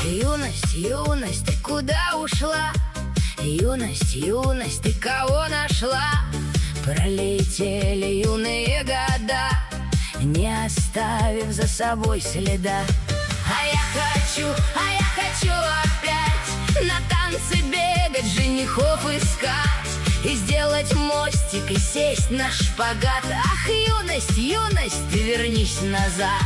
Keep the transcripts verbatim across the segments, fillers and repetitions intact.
Юность, юность, ты куда ушла? Юность, юность, ты кого нашла? Пролетели юные года, не оставив за собой следа. А я хочу, а я хочу опять на танцы бегать, женихов искать и сделать мостик, и сесть на шпагат. Ах, юность, юность, ты вернись назад.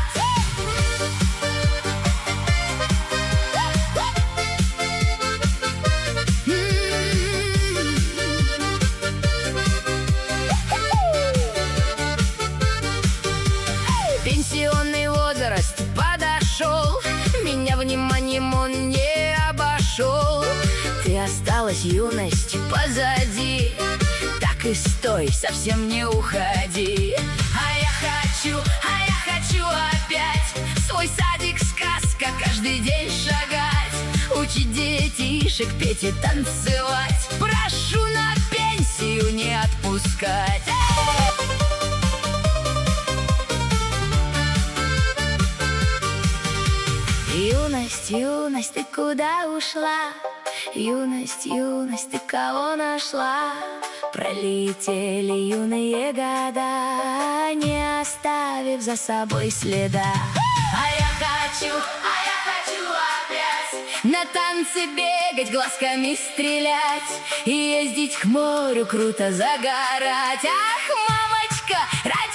Пенсионный возраст подошел, меня вниманием он не обошел. Ты осталась, юность, позади, так и стой, совсем не уходи. А я хочу, а я хочу опять свой садик, сказка, каждый день шагать, учить детишек петь и танцевать. Прошу на пенсию не отпускать. Юность, юность, ты куда ушла? Юность, юность, ты кого нашла? Пролетели юные года, не оставив за собой следа. А я хочу, а я хочу опять на танцы бегать, глазками стрелять и ездить к морю, круто загорать. Ах, мамочка, ради